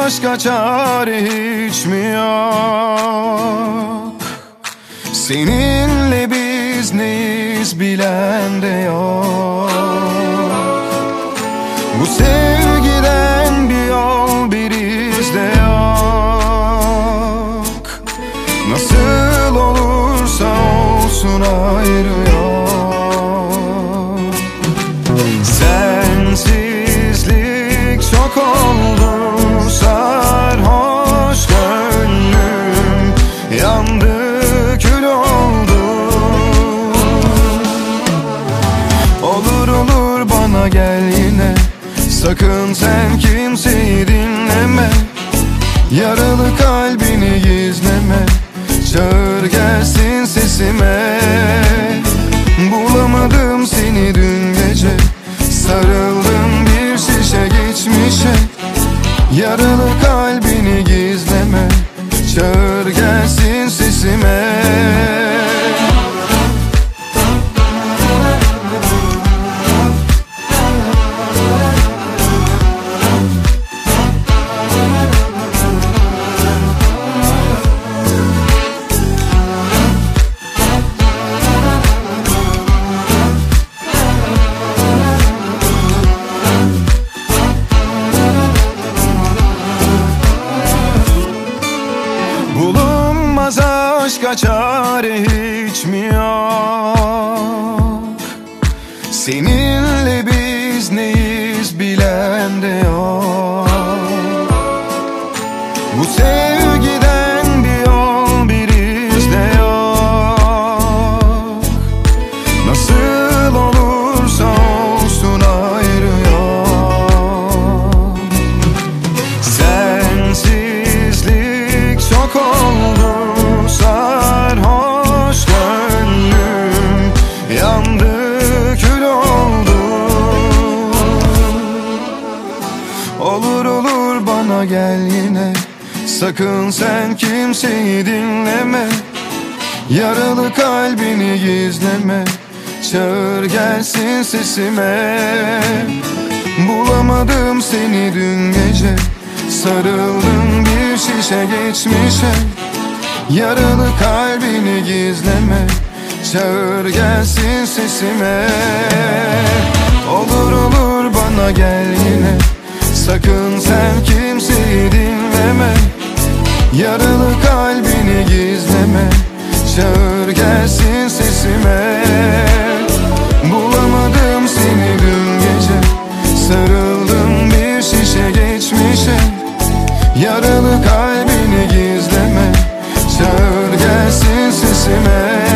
başka çare hiç mi yok? Seninle biz neyiz bilen de yok. Bu sevgiden bir yol bir iz de yok. Nasıl olursa olsun ayrı yok. Sensizlik çok oldu, sarhoş gönlüm yandı, kül oldu. Olur olur bana gel yine, sakın sen kimseyi dinleme. Yaralı kalbini gizleme, çağır gelsin sesime. Bulamadım seni dün gece, sarıldım bir şişe geçmişe. Yaralı kalbini gizleme, çağır gelsin sesime. Bulunmaz aşka çare hiç mi yok? Seninle biz neyiz bilen de yok. Bu sevgiden bir yol bir iz de yok. Nasıl olursa olsun ayrı yok. Sensizlik çok oldu, sarhoş gönlüm yandı, kül oldu. Olur olur bana gel yine, sakın sen kimseyi dinleme. Yaralı kalbini gizleme, çağır gelsin sesime. Bulamadım seni dün gece, sarıldım bir şişe geçmişe. Yaralı kalbini gizleme, çağır gelsin sesime. Olur olur bana gel yine, sakın sen kimseyi dinleme. Yaralı kalbini gizleme, çağır gelsin sesime. Bulamadım seni dün gece, sarıldım bir şişe geçmişe. Yaralı kalbini gizleme, çağır gelsin sesime.